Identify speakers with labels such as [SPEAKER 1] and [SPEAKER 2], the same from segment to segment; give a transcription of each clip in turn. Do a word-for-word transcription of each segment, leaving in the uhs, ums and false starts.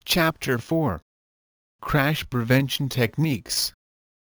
[SPEAKER 1] Chapter four. Crash Prevention Techniques.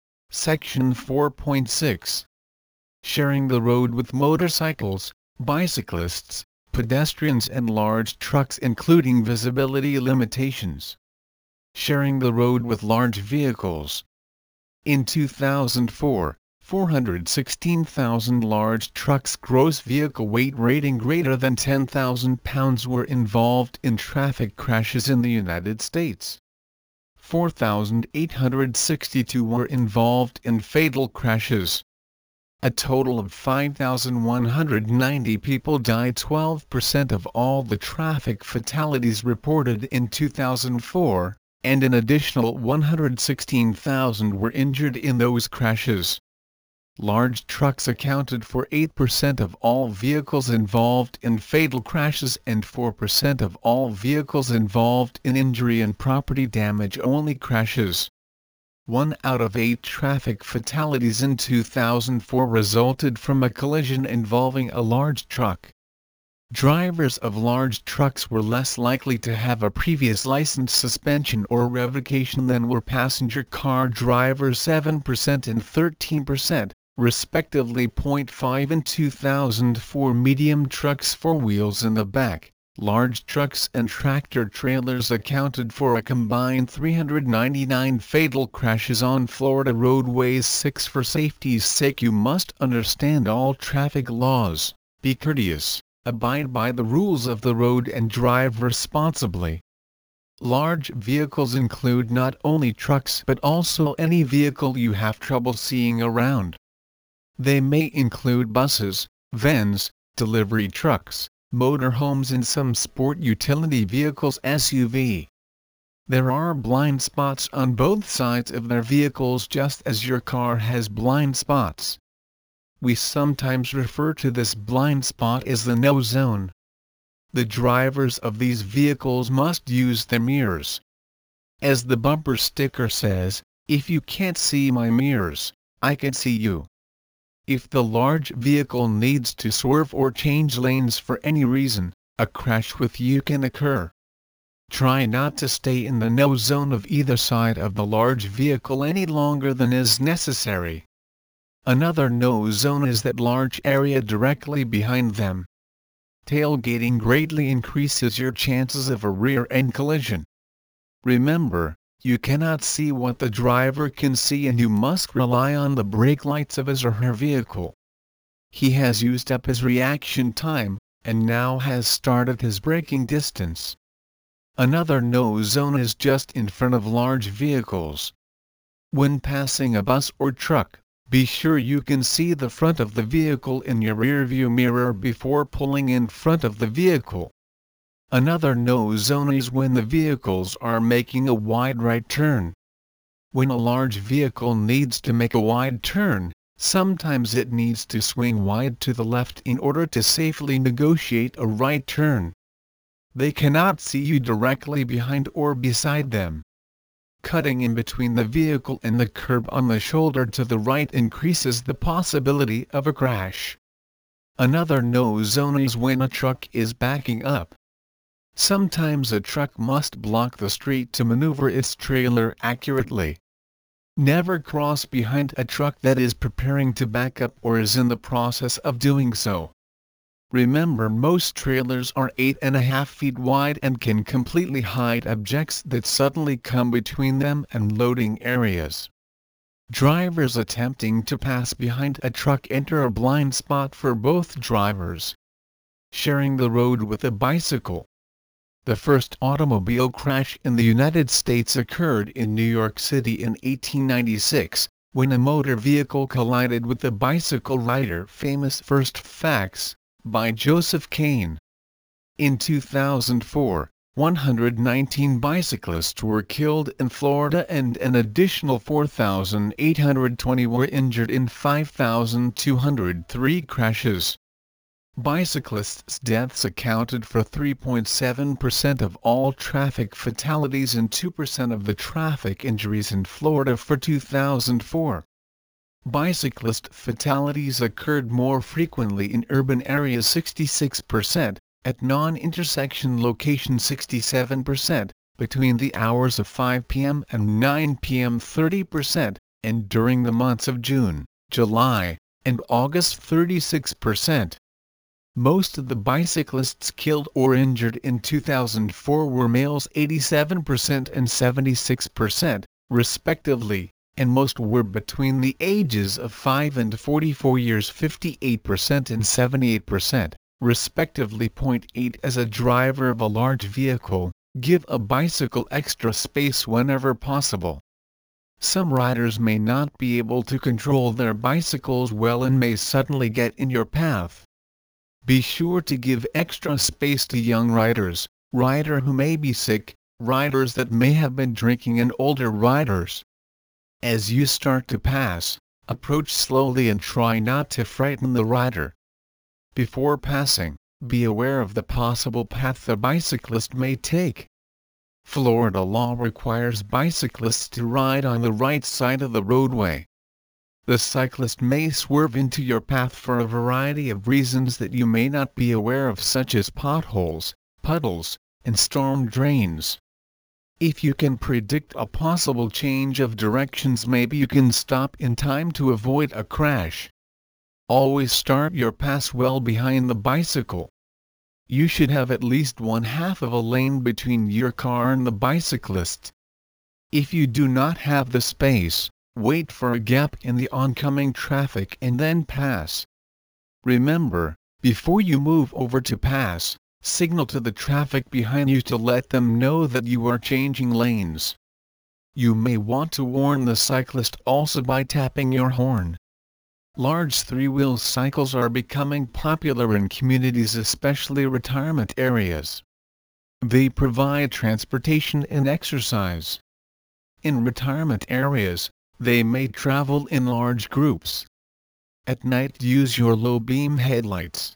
[SPEAKER 1] Section four point six. Sharing the road with motorcycles, bicyclists, pedestrians and large trucks including visibility limitations. Sharing the road with large vehicles. In two thousand four, four hundred sixteen thousand large trucks gross vehicle weight rating greater than ten thousand pounds were involved in traffic crashes in the United States. four thousand eight hundred sixty-two were involved in fatal crashes. A total of five thousand one hundred ninety people died, twelve percent of all the traffic fatalities reported in two thousand four, and an additional one hundred sixteen thousand were injured in those crashes. Large trucks accounted for eight percent of all vehicles involved in fatal crashes and four percent of all vehicles involved in injury and property damage-only crashes. One out of eight traffic fatalities in two thousand four resulted from a collision involving a large truck. Drivers of large trucks were less likely to have a previous license suspension or revocation than were passenger car drivers, seven percent and thirteen percent. Respectively. point five In two thousand four, medium trucks, four wheels in the back, large trucks and tractor-trailers accounted for a combined three hundred ninety-nine fatal crashes on Florida roadways. six For safety's sake, you must understand all traffic laws, be courteous, abide by the rules of the road and drive responsibly. Large vehicles include not only trucks but also any vehicle you have trouble seeing around. They may include buses, vans, delivery trucks, motorhomes and some sport utility vehicles S U V. There are blind spots on both sides of their vehicles just as your car has blind spots. We sometimes refer to this blind spot as the no zone. The drivers of these vehicles must use their mirrors. As the bumper sticker says, "If you can't see my mirrors, I can see you." If the large vehicle needs to swerve or change lanes for any reason, a crash with you can occur. Try not to stay in the no zone of either side of the large vehicle any longer than is necessary. Another no zone is that large area directly behind them. Tailgating greatly increases your chances of a rear-end collision. Remember, you cannot see what the driver can see and you must rely on the brake lights of his or her vehicle. He has used up his reaction time, and now has started his braking distance. Another no zone is just in front of large vehicles. When passing a bus or truck, be sure you can see the front of the vehicle in your rearview mirror before pulling in front of the vehicle. Another no zone is when the vehicles are making a wide right turn. When a large vehicle needs to make a wide turn, sometimes it needs to swing wide to the left in order to safely negotiate a right turn. They cannot see you directly behind or beside them. Cutting in between the vehicle and the curb on the shoulder to the right increases the possibility of a crash. Another no zone is when a truck is backing up. Sometimes a truck must block the street to maneuver its trailer accurately. Never cross behind a truck that is preparing to back up or is in the process of doing so. Remember, most trailers are eight and a half feet wide and can completely hide objects that suddenly come between them and loading areas. Drivers attempting to pass behind a truck enter a blind spot for both drivers. Sharing the road with a bicycle. The first automobile crash in the United States occurred in New York City in eighteen ninety-six, when a motor vehicle collided with a bicycle rider. Famous First Facts, by Joseph Kane. In two thousand four, one hundred nineteen bicyclists were killed in Florida and an additional four thousand eight hundred twenty were injured in five thousand two hundred three crashes. Bicyclists' deaths accounted for three point seven percent of all traffic fatalities and two percent of the traffic injuries in Florida for two thousand four. Bicyclist fatalities occurred more frequently in urban areas, sixty-six percent, at non-intersection locations sixty-seven percent, between the hours of five p m and nine p m thirty percent, and during the months of June, July, and August thirty-six percent. Most of the bicyclists killed or injured in two thousand four were males eighty-seven percent and seventy-six percent, respectively, and most were between the ages of five and forty-four years fifty-eight percent and seventy-eight percent, respectively. Point eight As a driver of a large vehicle, give a bicycle extra space whenever possible. Some riders may not be able to control their bicycles well and may suddenly get in your path. Be sure to give extra space to young riders, riders who may be sick, riders that may have been drinking, and older riders. As you start to pass, approach slowly and try not to frighten the rider. Before passing, be aware of the possible path the bicyclist may take. Florida law requires bicyclists to ride on the right side of the roadway. The cyclist may swerve into your path for a variety of reasons that you may not be aware of, such as potholes, puddles, and storm drains. If you can predict a possible change of directions, maybe you can stop in time to avoid a crash. Always start your pass well behind the bicycle. You should have at least one half of a lane between your car and the bicyclist. If you do not have the space, wait for a gap in the oncoming traffic and then pass. Remember, before you move over to pass, signal to the traffic behind you to let them know that you are changing lanes. You may want to warn the cyclist also by tapping your horn. Large three-wheel cycles are becoming popular in communities, especially retirement areas. They provide transportation and exercise. In retirement areas, they may travel in large groups. At night, use your low-beam headlights.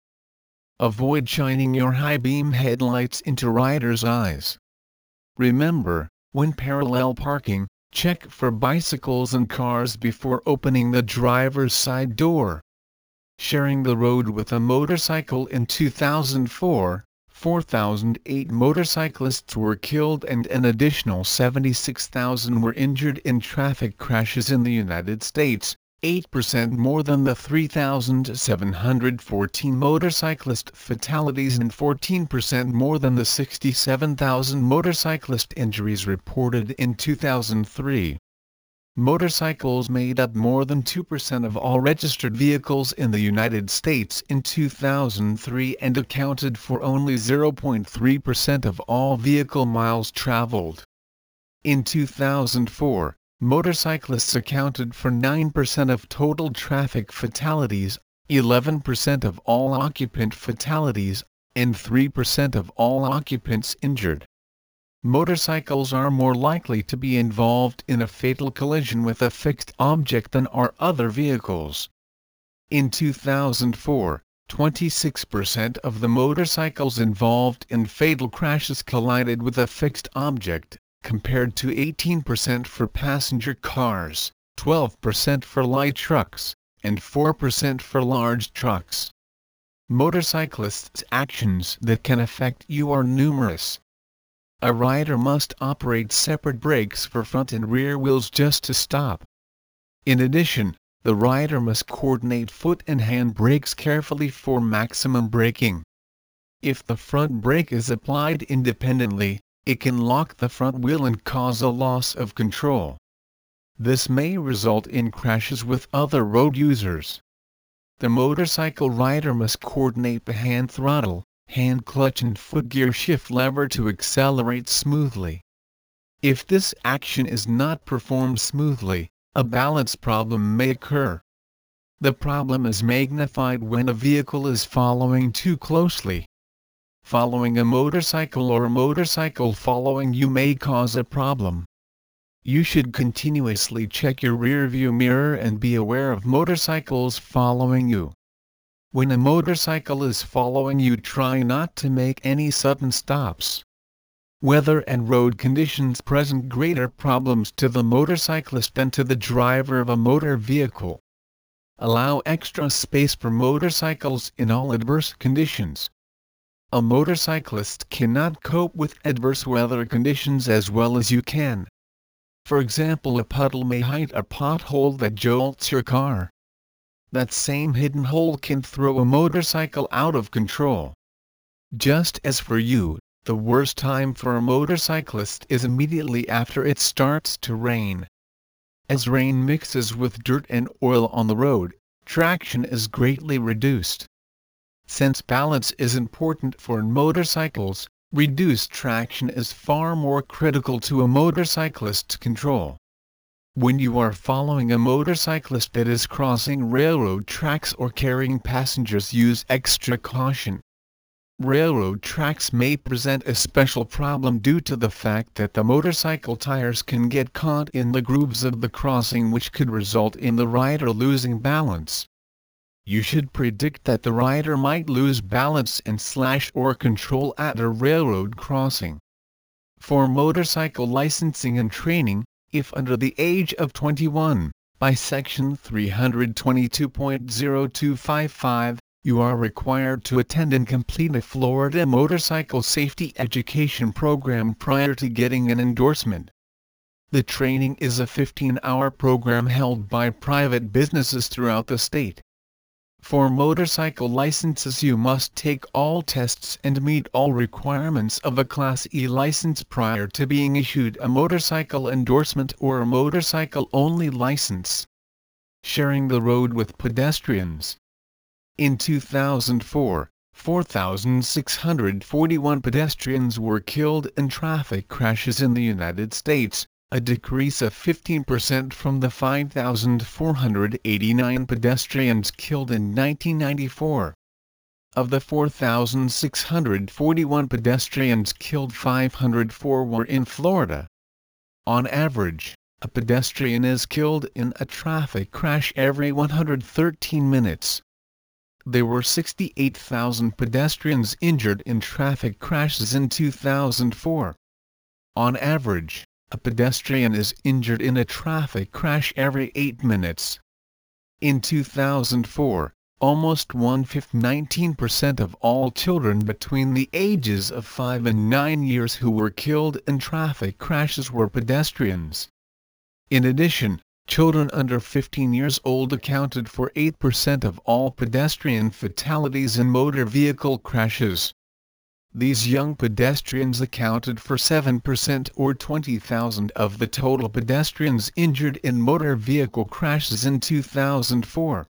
[SPEAKER 1] Avoid shining your high-beam headlights into riders' eyes. Remember, when parallel parking, check for bicycles and cars before opening the driver's side door. Sharing the road with a motorcycle. In two thousand four, four thousand eight motorcyclists were killed and an additional seventy-six thousand were injured in traffic crashes in the United States, eight percent more than the three thousand seven hundred fourteen motorcyclist fatalities and fourteen percent more than the sixty-seven thousand motorcyclist injuries reported in two thousand three. Motorcycles made up more than two percent of all registered vehicles in the United States in two thousand three and accounted for only zero point three percent of all vehicle miles traveled. In two thousand four, motorcyclists accounted for nine percent of total traffic fatalities, eleven percent of all occupant fatalities, and three percent of all occupants injured. Motorcycles are more likely to be involved in a fatal collision with a fixed object than are other vehicles. In two thousand four, twenty-six percent of the motorcycles involved in fatal crashes collided with a fixed object, compared to eighteen percent for passenger cars, twelve percent for light trucks, and four percent for large trucks. Motorcyclists' actions that can affect you are numerous. A rider must operate separate brakes for front and rear wheels just to stop. In addition, the rider must coordinate foot and hand brakes carefully for maximum braking. If the front brake is applied independently, it can lock the front wheel and cause a loss of control. This may result in crashes with other road users. The motorcycle rider must coordinate the hand throttle, hand clutch and foot gear shift lever to accelerate smoothly. If this action is not performed smoothly, a balance problem may occur. The problem is magnified when a vehicle is following too closely. Following a motorcycle or a motorcycle following you may cause a problem. You should continuously check your rearview mirror and be aware of motorcycles following you. When a motorcycle is following you, try not to make any sudden stops. Weather and road conditions present greater problems to the motorcyclist than to the driver of a motor vehicle. Allow extra space for motorcycles in all adverse conditions. A motorcyclist cannot cope with adverse weather conditions as well as you can. For example, a puddle may hide a pothole that jolts your car. That same hidden hole can throw a motorcycle out of control. Just as for you, the worst time for a motorcyclist is immediately after it starts to rain. As rain mixes with dirt and oil on the road, traction is greatly reduced. Since balance is important for motorcycles, reduced traction is far more critical to a motorcyclist's control. When you are following a motorcyclist that is crossing railroad tracks or carrying passengers, use extra caution. Railroad tracks may present a special problem due to the fact that the motorcycle tires can get caught in the grooves of the crossing, which could result in the rider losing balance. You should predict that the rider might lose balance and slash or control at a railroad crossing. For motorcycle licensing and training, if under the age of twenty-one, by Section three twenty-two point zero two five five, you are required to attend and complete a Florida motorcycle safety education program prior to getting an endorsement. The training is a fifteen-hour program held by private businesses throughout the state. For motorcycle licenses, you must take all tests and meet all requirements of a Class E license prior to being issued a motorcycle endorsement or a motorcycle-only license. Sharing the road with pedestrians. In two thousand four, four thousand six hundred forty-one pedestrians were killed in traffic crashes in the United States, a decrease of fifteen percent from the five thousand four hundred eighty-nine pedestrians killed in nineteen ninety-four. Of the four thousand six hundred forty-one pedestrians killed, five hundred four were in Florida. On average, a pedestrian is killed in a traffic crash every one hundred thirteen minutes. There were sixty-eight thousand pedestrians injured in traffic crashes in two thousand four. On average, a pedestrian is injured in a traffic crash every eight minutes. In two thousand four, almost one-fifth, nineteen percent of all children between the ages of five and nine years who were killed in traffic crashes were pedestrians. In addition, children under fifteen years old accounted for eight percent of all pedestrian fatalities in motor vehicle crashes. These young pedestrians accounted for seven percent or twenty thousand of the total pedestrians injured in motor vehicle crashes in two thousand four.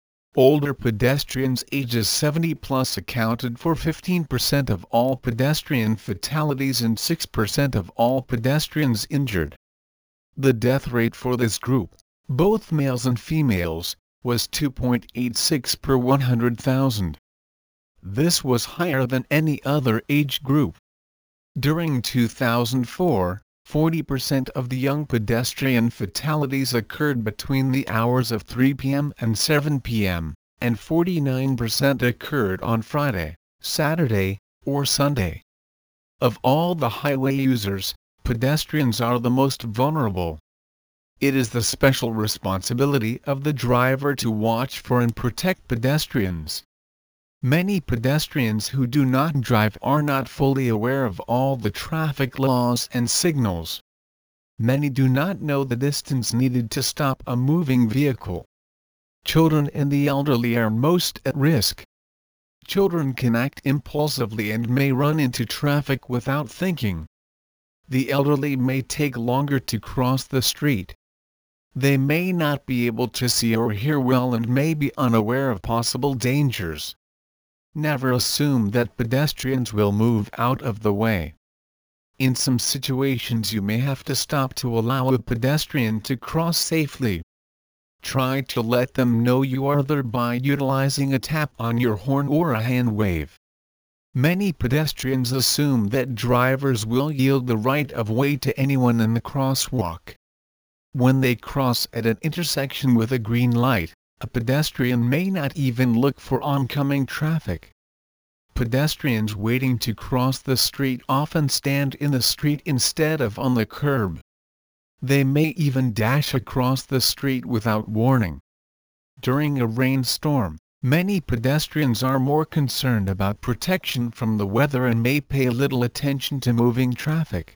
[SPEAKER 1] Older pedestrians ages seventy plus accounted for fifteen percent of all pedestrian fatalities and six percent of all pedestrians injured. The death rate for this group, both males and females, was two point eight six per one hundred thousand. This was higher than any other age group. During two thousand four, forty percent of the young pedestrian fatalities occurred between the hours of three p m and seven p m, and forty-nine percent occurred on Friday, Saturday, or Sunday. Of all the highway users, pedestrians are the most vulnerable. It is the special responsibility of the driver to watch for and protect pedestrians. Many pedestrians who do not drive are not fully aware of all the traffic laws and signals. Many do not know the distance needed to stop a moving vehicle. Children and the elderly are most at risk. Children can act impulsively and may run into traffic without thinking. The elderly may take longer to cross the street. They may not be able to see or hear well and may be unaware of possible dangers. Never assume that pedestrians will move out of the way. In some situations you may have to stop to allow a pedestrian to cross safely. Try to let them know you are there by utilizing a tap on your horn or a hand wave. Many pedestrians assume that drivers will yield the right of way to anyone in the crosswalk. When they cross at an intersection with a green light, a pedestrian may not even look for oncoming traffic. Pedestrians waiting to cross the street often stand in the street instead of on the curb. They may even dash across the street without warning. During a rainstorm, Many pedestrians are more concerned about protection from the weather and may pay little attention to moving traffic.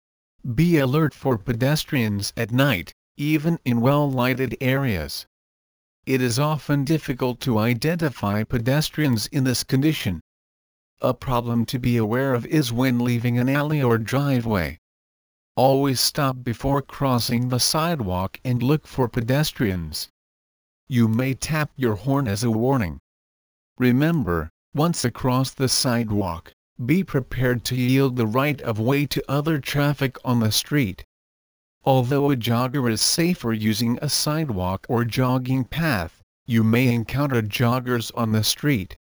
[SPEAKER 1] Be alert for pedestrians at night, even in well-lighted areas. It is often difficult to identify pedestrians in this condition. A problem to be aware of is when leaving an alley or driveway. Always stop before crossing the sidewalk and look for pedestrians. You may tap your horn as a warning. Remember, once across the sidewalk, be prepared to yield the right of way to other traffic on the street. Although a jogger is safer using a sidewalk or jogging path, you may encounter joggers on the street.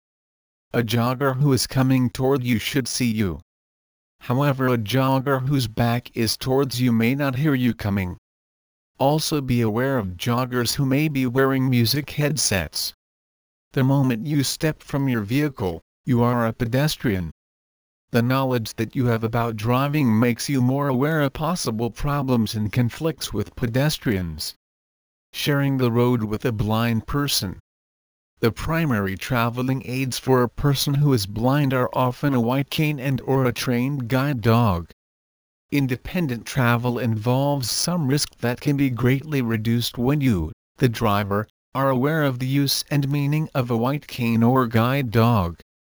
[SPEAKER 1] A jogger who is coming toward you should see you. However, a jogger whose back is towards you may not hear you coming. Also be aware of joggers who may be wearing music headsets. The moment you step from your vehicle, you are a pedestrian. The knowledge that you have about driving makes you more aware of possible problems and conflicts with pedestrians. Sharing the road with a blind person. The primary traveling aids for a person who is blind are often a white cane and or a trained guide dog. Independent travel involves some risk that can be greatly reduced when you, the driver, are aware of the use and meaning of a white cane or guide dog.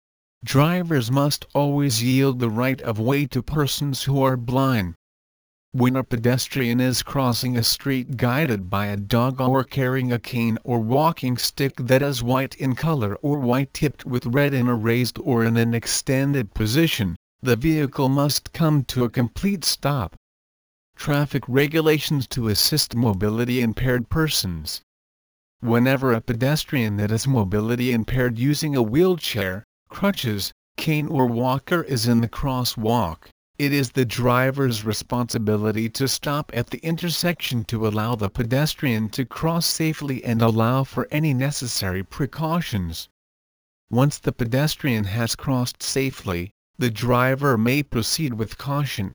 [SPEAKER 1] Drivers must always yield the right of way to persons who are blind. When a pedestrian is crossing a street guided by a dog or carrying a cane or walking stick that is white in color or white tipped with red in a raised or in an extended position, the vehicle must come to a complete stop. Traffic regulations to assist mobility impaired persons. Whenever a pedestrian that is mobility impaired using a wheelchair, crutches, cane or walker is in the crosswalk, it is the driver's responsibility to stop at the intersection to allow the pedestrian to cross safely and allow for any necessary precautions. Once the pedestrian has crossed safely, the driver may proceed with caution,